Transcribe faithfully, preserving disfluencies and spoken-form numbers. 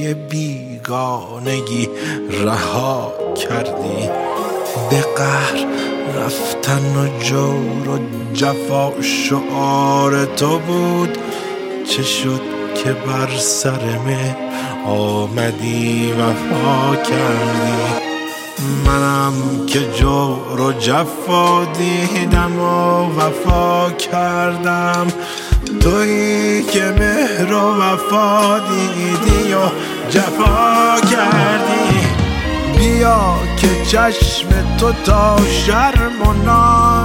بیگانگی رها کردی. به قهر رفتن و جور و جفا شعار تو بود، چه شد که بر سر مهر آمدی وفا کردی. منم که جور و جفا دیدم و وفا کردم، تویی که مهر و وفا دیدی و جفا کردی. بیا که چشم تو تا شرم و ناز